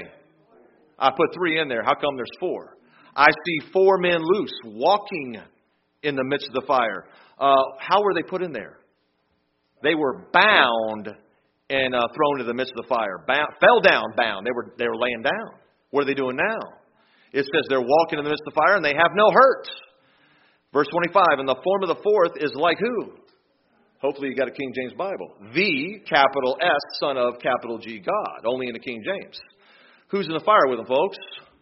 I put three in there. How come there's four? I see four men loose, walking in the midst of the fire. Uh, how were they put in there? They were bound and uh, thrown into the midst of the fire. Bound, fell down, bound. They were they were laying down. What are they doing now? It says they're walking in the midst of the fire and they have no hurt. Verse twenty-five, and the form of the fourth is like who? Hopefully you got a King James Bible. The, capital S, son of capital G, God. Only in the King James. Who's in the fire with them, folks?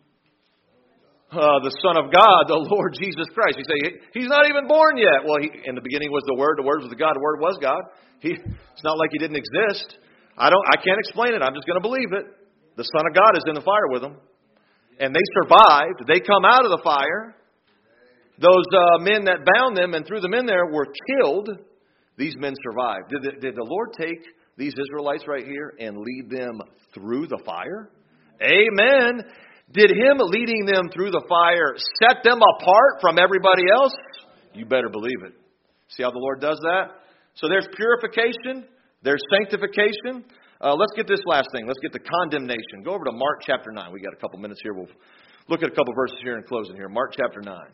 Uh, the Son of God, the Lord Jesus Christ. You say, he's not even born yet. Well, he, in the beginning was the Word. The Word was the God. The Word was God. He, it's not like he didn't exist. I don't. I can't explain it. I'm just going to believe it. The Son of God is in the fire with them. And they survived. They come out of the fire. Those uh, men that bound them and threw them in there were killed. These men survived. Did the, did the Lord take these Israelites right here and lead them through the fire? Amen. Did him leading them through the fire set them apart from everybody else? You better believe it. See how the Lord does that? So there's purification. There's sanctification. Uh, let's get this last thing. Let's get to condemnation. Go over to Mark chapter nine. We got a couple minutes here. We'll look at a couple verses here and closing here. Mark chapter nine.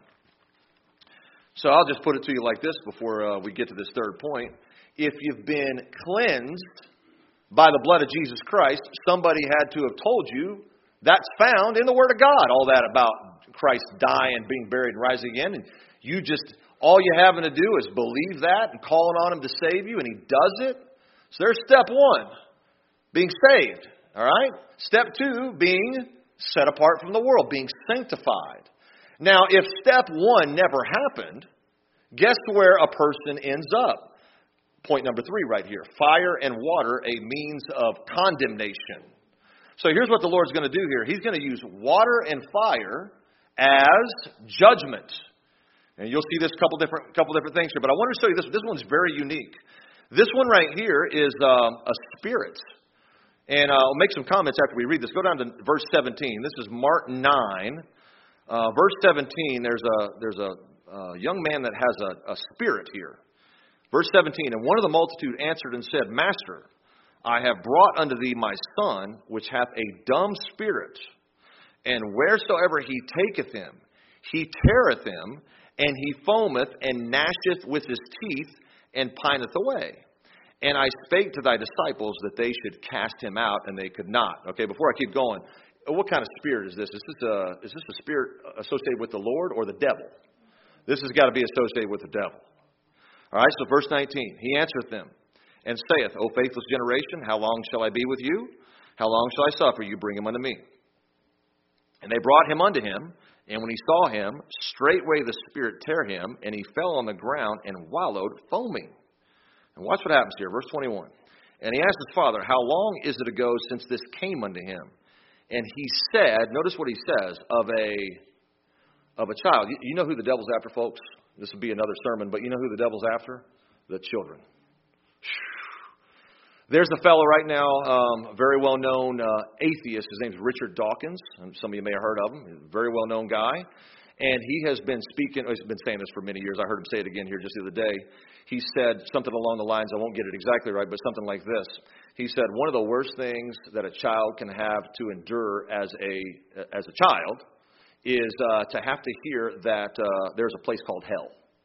So I'll just put it to you like this before uh, we get to this third point. If you've been cleansed by the blood of Jesus Christ, somebody had to have told you that's found in the Word of God. All that about Christ dying, being buried, and rising again. And you just, all you're having to do is believe that and calling on Him to save you, and He does it. So there's step one, being saved. All right? Step two, being set apart from the world, being sanctified. Now, if step one never happened, guess where a person ends up? Point number three right here. Fire and water, a means of condemnation. So here's what the Lord's going to do here. He's going to use water and fire as judgment. And you'll see this couple different couple different things here. But I want to show you this. This one's very unique. This one right here is um, a spirit. And uh, I'll make some comments after we read this. Go down to verse seventeen. This is Mark nine. Uh, verse seventeen, there's a there's a uh, young man that has a, a spirit here. Verse seventeen, and one of the multitude answered and said, Master, I have brought unto thee my son, which hath a dumb spirit. And wheresoever he taketh him, he teareth him, and he foameth and gnasheth with his teeth, and pineth away. And I spake to thy disciples that they should cast him out, and they could not. Okay, before I keep going, what kind of spirit is this? Is this a, is this a spirit associated with the Lord or the devil? This has got to be associated with the devil. All right, so verse nineteen. He answereth them and saith, O faithless generation, how long shall I be with you? How long shall I suffer you? Bring him unto me. And they brought him unto him, and when he saw him, straightway the spirit tear him, and he fell on the ground and wallowed, foaming. And watch what happens here, verse twenty-one. And he asked his father, how long is it ago since this came unto him? And he said, notice what he says, of a of a child. You, you know who the devil's after, folks? This would be another sermon, but you know who the devil's after? The children. There's a fellow right now, um, very well-known uh, atheist. His name's Richard Dawkins. Some of you may have heard of him. He's a very well-known guy. And he has been speaking, he's been saying this for many years. I heard him say it again here just the other day. He said something along the lines, I won't get it exactly right, but something like this. He said, one of the worst things that a child can have to endure as a as a child is uh, to have to hear that uh, there's a place called hell.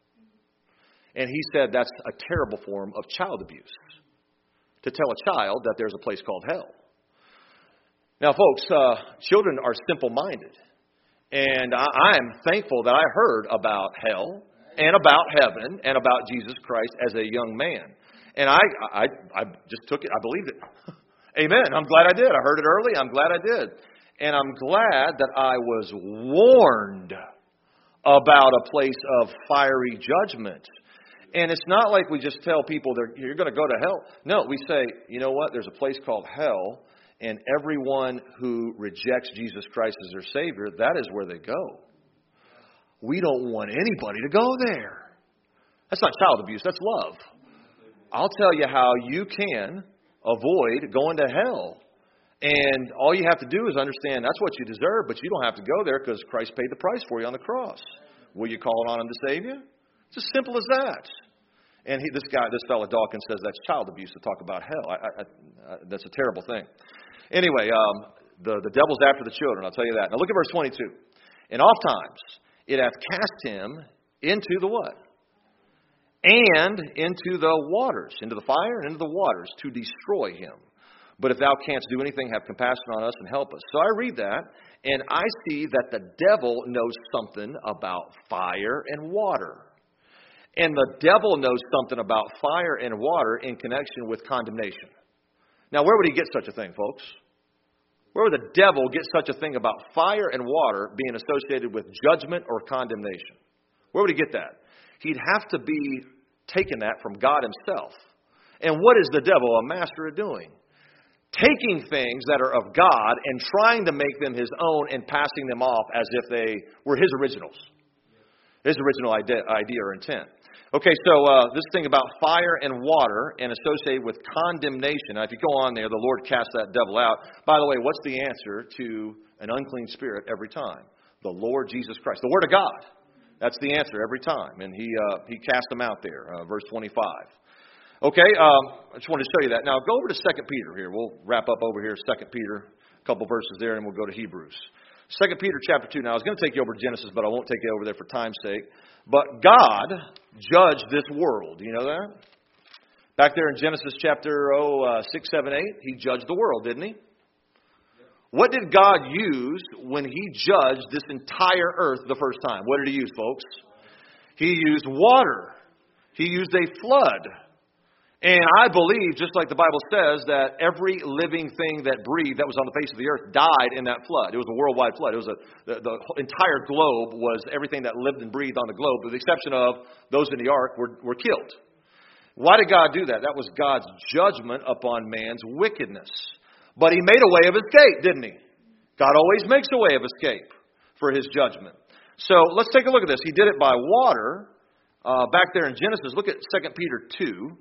And he said that's a terrible form of child abuse, to tell a child that there's a place called hell. Now, folks, uh, children are simple-minded. And I, I'm thankful that I heard about hell and about heaven and about Jesus Christ as a young man. And I, I, I just took it. I believed it. Amen. I'm glad I did. I heard it early. I'm glad I did. And I'm glad that I was warned about a place of fiery judgment. And it's not like we just tell people they're, you're going to go to hell. No, we say, you know what? There's a place called hell. And everyone who rejects Jesus Christ as their Savior, that is where they go. We don't want anybody to go there. That's not child abuse. That's love. I'll tell you how you can avoid going to hell. And all you have to do is understand that's what you deserve, but you don't have to go there because Christ paid the price for you on the cross. Will you call on Him to save you? It's as simple as that. And he, this guy, this fellow Dawkins says that's child abuse to talk about hell. I, I, I, that's a terrible thing. Anyway, um, the, the devil's after the children, I'll tell you that. Now look at verse twenty-two. And oft times it hath cast him into the what? And into the waters, into the fire and into the waters to destroy him. But if thou canst do anything, have compassion on us and help us. So I read that, and I see that the devil knows something about fire and water. And the devil knows something about fire and water in connection with condemnation. Now, where would he get such a thing, folks? Where would the devil get such a thing about fire and water being associated with judgment or condemnation? Where would he get that? He'd have to be taking that from God Himself. And what is the devil a master of doing? Taking things that are of God and trying to make them His own and passing them off as if they were His originals. His original idea, idea or intent. Okay, so uh, this thing about fire and water and associated with condemnation. Now, if you go on there, the Lord cast that devil out. By the way, what's the answer to an unclean spirit every time? The Lord Jesus Christ, the Word of God. That's the answer every time. And he uh, he cast them out there, uh, verse twenty-five. Okay, um, I just wanted to show you that. Now, go over to Second Peter here. We'll wrap up over here, Second Peter, a couple verses there, and we'll go to Hebrews. Second Peter chapter two. Now, I was going to take you over to Genesis, but I won't take you over there for time's sake. But God judged this world. You know that? Back there in Genesis chapter oh, uh, six, seven, eight, He judged the world, didn't He? What did God use when He judged this entire earth the first time? What did He use, folks? He used water. He used a flood. And I believe, just like the Bible says, that every living thing that breathed that was on the face of the earth died in that flood. It was a worldwide flood. It was a, the, the entire globe was everything that lived and breathed on the globe, with the exception of those in the ark were, were killed. Why did God do that? That was God's judgment upon man's wickedness. But He made a way of escape, didn't He? God always makes a way of escape for His judgment. So let's take a look at this. He did it by water. Uh, back there in Genesis, look at Second Peter two.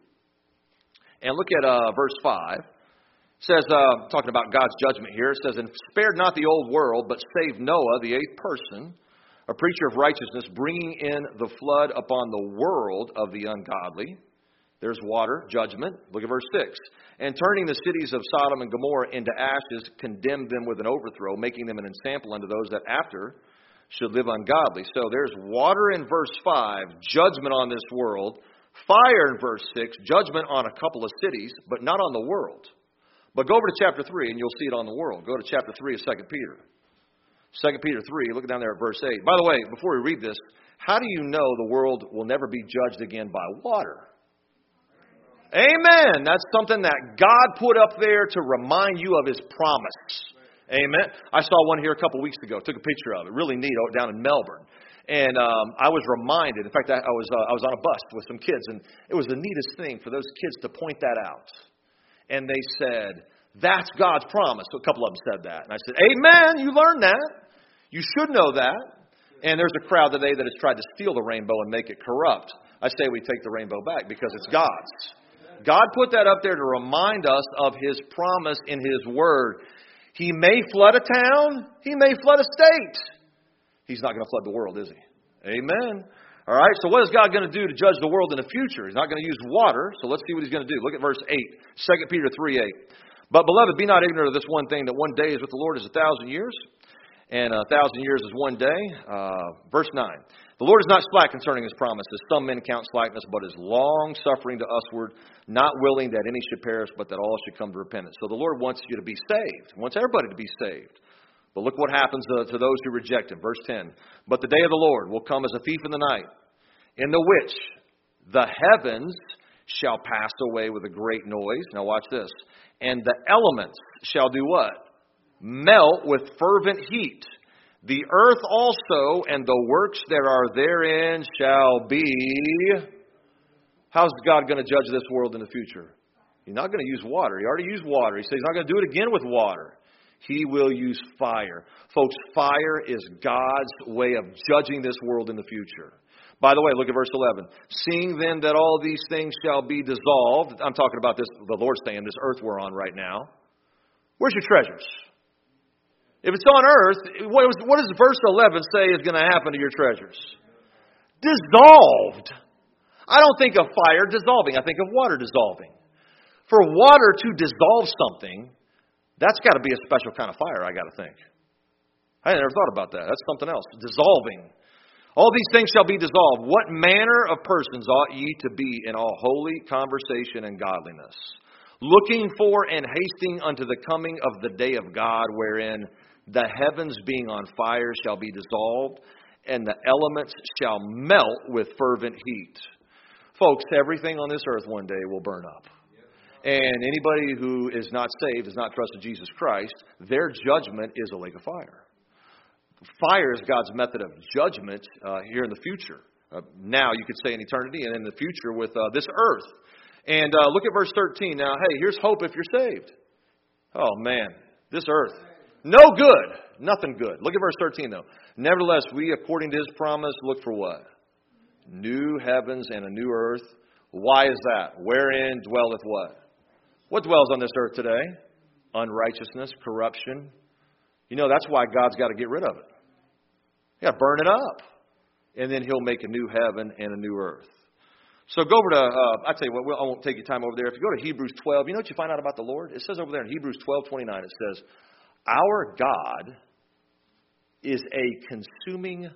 And look at uh, verse five. It says, uh, talking about God's judgment here, it says, "And spared not the old world, but saved Noah, the eighth person, a preacher of righteousness, bringing in the flood upon the world of the ungodly." There's water, judgment. Look at verse six. "And turning the cities of Sodom and Gomorrah into ashes, condemned them with an overthrow, making them an ensample unto those that after should live ungodly." So there's water in verse five, judgment on this world. Fire in verse six, judgment on a couple of cities, but not on the world. But go over to chapter three and you'll see it on the world. Go to chapter three of Second Peter. Second Peter three, look down there at verse eight. By the way, before we read this, how do you know the world will never be judged again by water? Amen. That's something that God put up there to remind you of His promise. Amen. I saw one here a couple weeks ago. Took a picture of it. Really neat down in Melbourne. And um, I was reminded, in fact, I, I was uh, I was on a bus with some kids, and it was the neatest thing for those kids to point that out. And they said, "That's God's promise." So a couple of them said that. And I said, "Amen, you learned that. You should know that." And there's a crowd today that has tried to steal the rainbow and make it corrupt. I say we take the rainbow back because it's God's. God put that up there to remind us of His promise in His Word. He may flood a town. He may flood a state. He's not going to flood the world, is He? Amen. All right, so what is God going to do to judge the world in the future? He's not going to use water, so let's see what He's going to do. Look at verse eight, Second Peter three eight. "But, beloved, be not ignorant of this one thing, that one day is with the Lord as a thousand years, and a thousand years is one day." Uh, verse nine. "The Lord is not slack concerning His promise, as some men count slackness, but is long-suffering to usward, not willing that any should perish, but that all should come to repentance." So the Lord wants you to be saved. He wants everybody to be saved. But look what happens to, to those who reject Him. Verse ten. "But the day of the Lord will come as a thief in the night, in the which the heavens shall pass away with a great noise." Now watch this. "And the elements shall do what? Melt with fervent heat. The earth also and the works that are therein shall be..." How's God going to judge this world in the future? He's not going to use water. He already used water. He says He's not going to do it again with water. He will use fire. Folks, fire is God's way of judging this world in the future. By the way, look at verse eleven. "Seeing then that all these things shall be dissolved." I'm talking about this, the Lord's saying, this earth we're on right now. Where's your treasures? If it's on earth, what, was, what does verse eleven say is going to happen to your treasures? Dissolved. I don't think of fire dissolving. I think of water dissolving. For water to dissolve something, that's got to be a special kind of fire, I got to think. I never thought about that. That's something else. Dissolving. "All these things shall be dissolved. What manner of persons ought ye to be in all holy conversation and godliness, looking for and hasting unto the coming of the day of God, wherein the heavens being on fire shall be dissolved, and the elements shall melt with fervent heat." Folks, everything on this earth one day will burn up. And anybody who is not saved, does not trust in Jesus Christ, their judgment is a lake of fire. Fire is God's method of judgment uh, here in the future. Uh, now, you could say in eternity, and in the future with uh, this earth. And uh, look at verse thirteen. Now, hey, here's hope if you're saved. Oh, man, this earth. No good. Nothing good. Look at verse thirteen, though. "Nevertheless, we, according to His promise, look for what? New heavens and a new earth. Why is that? Wherein dwelleth what? What dwells on this earth today? Unrighteousness, corruption. You know, that's why God's got to get rid of it. He's got to burn it up. And then He'll make a new heaven and a new earth. So go over to, uh, I tell you what, I won't take your time over there. If you go to Hebrews twelve, you know what you find out about the Lord? It says over there in Hebrews twelve twenty-nine, it says, our God is a consuming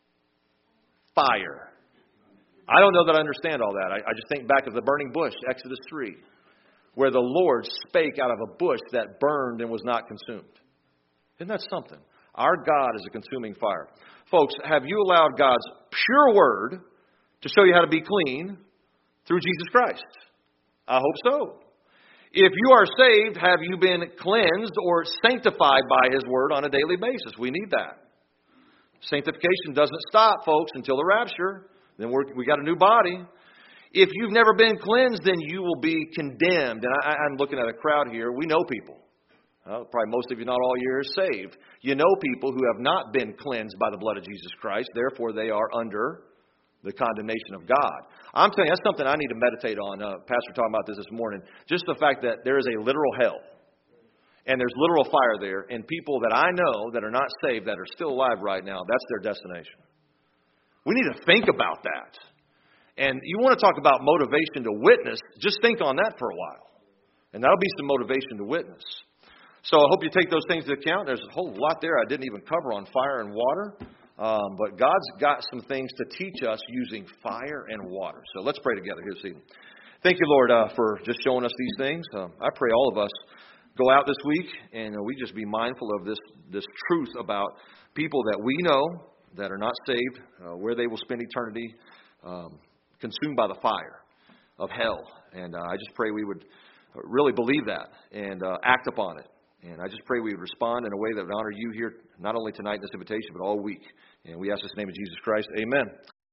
fire. I don't know that I understand all that. I, I just think back of the burning bush, Exodus three, where the Lord spake out of a bush that burned and was not consumed. Isn't that something? Our God is a consuming fire. Folks, have you allowed God's pure word to show you how to be clean through Jesus Christ? I hope so. If you are saved, have you been cleansed or sanctified by His word on a daily basis? We need that. Sanctification doesn't stop, folks, until the rapture. Then we're, we got a new body. If you've never been cleansed, then you will be condemned. And I, I'm looking at a crowd here. We know people. Well, probably most of you, not all you, are saved. You know people who have not been cleansed by the blood of Jesus Christ. Therefore, they are under the condemnation of God. I'm telling you, that's something I need to meditate on. Uh, Pastor talking about this this morning. Just the fact that there is a literal hell. And there's literal fire there. And people that I know that are not saved, that are still alive right now, that's their destination. We need to think about that. And you want to talk about motivation to witness, just think on that for a while. And that'll be some motivation to witness. So I hope you take those things into account. There's a whole lot there I didn't even cover on fire and water. Um, but God's got some things to teach us using fire and water. So let's pray together here this evening. Thank you, Lord, uh, for just showing us these things. Uh, I pray all of us go out this week and uh, we just be mindful of this, this truth about people that we know that are not saved, uh, where they will spend eternity um, consumed by the fire of hell. And uh, I just pray we would really believe that and uh, act upon it. And I just pray we would respond in a way that would honor you here, not only tonight in this invitation, but all week. And we ask this in the name of Jesus Christ. Amen.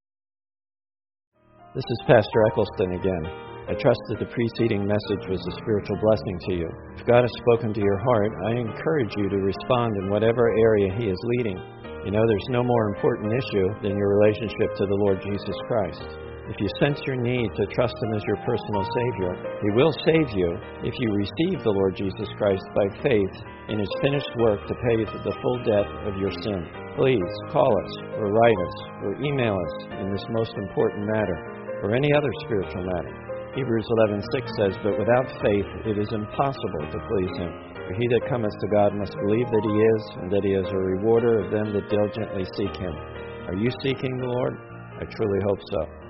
This is Pastor Eccleston again. I trust that the preceding message was a spiritual blessing to you. If God has spoken to your heart, I encourage you to respond in whatever area He is leading. You know, there's no more important issue than your relationship to the Lord Jesus Christ. If you sense your need to trust Him as your personal Savior, He will save you if you receive the Lord Jesus Christ by faith in His finished work to pay the full debt of your sin. Please call us or write us or email us in this most important matter or any other spiritual matter. Hebrews eleven six says, "But without faith it is impossible to please Him. For he that cometh to God must believe that He is, and that He is a rewarder of them that diligently seek Him." Are you seeking the Lord? I truly hope so.